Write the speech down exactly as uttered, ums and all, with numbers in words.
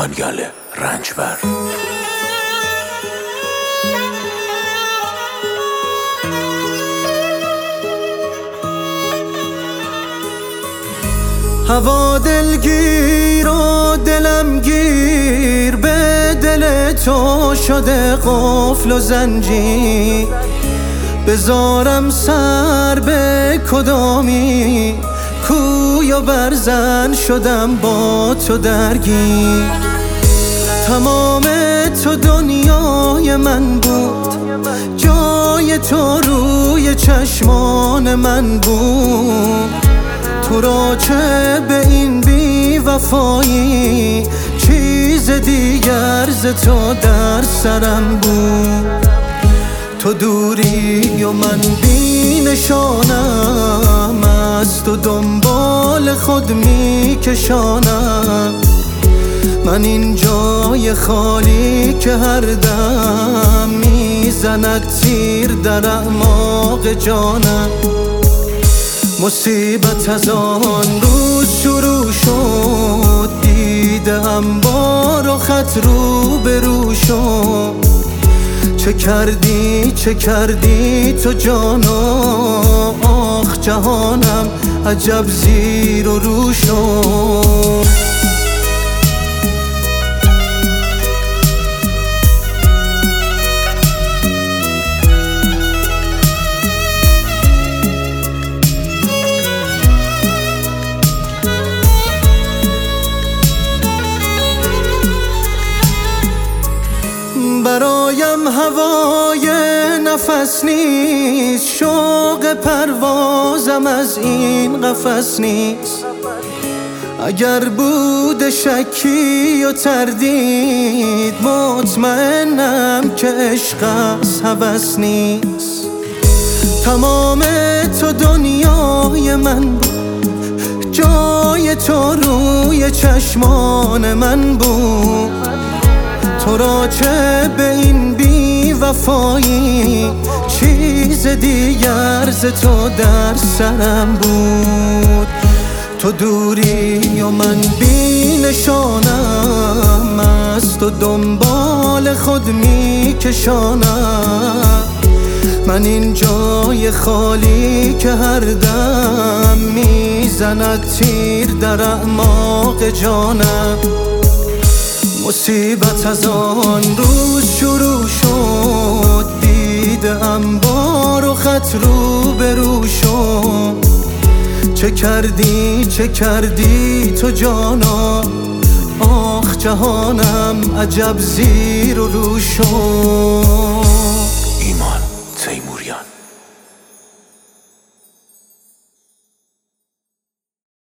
دانیال رنجبر. هوا دلگیر و دلم گیر، به دل تو شده قفل و زنجیر. بذارم سر به کدامی، کوی و برزن شدم با تو درگیر. تمام تو دنیای من بود، جای تو روی چشمان من بود. تو را چه به این بی وفایی، چیز دیگر ز تو در سرم بود. تو دوری و من بی نشانم، از تو دنبال خود می کشانم. من این جای خالی که هر دم میزند تیر در اعماق جانم. مصیبت از آن روز شروع شد، دیدم با رخت رو به رو شد. چه کردی چه کردی تو جانا، آخ جهانم عجب زیر و رو شد. برایم هوای نفس نیست، شوق پروازم از این قفس نیست. اگر بود شکی و تردید، مطمئنم که عشق از هوس نیست. تمام تو دنیای من بود، جای تو روی چشمان من بود. تو را چه به این بی وفایی، چیز دیگر ز تو در سرم بود. تو دوری و من بی نشانم، از تو دنبال خود می کشانم. من این جای خالی که هر دم میزند تیر در اعماق جانم. مصیبت از آن روز شروع شد، دیدم با رخت رو به رو شد. چه کردی چه کردی تو جانا، آخ جهانم عجب زیر و رو شد.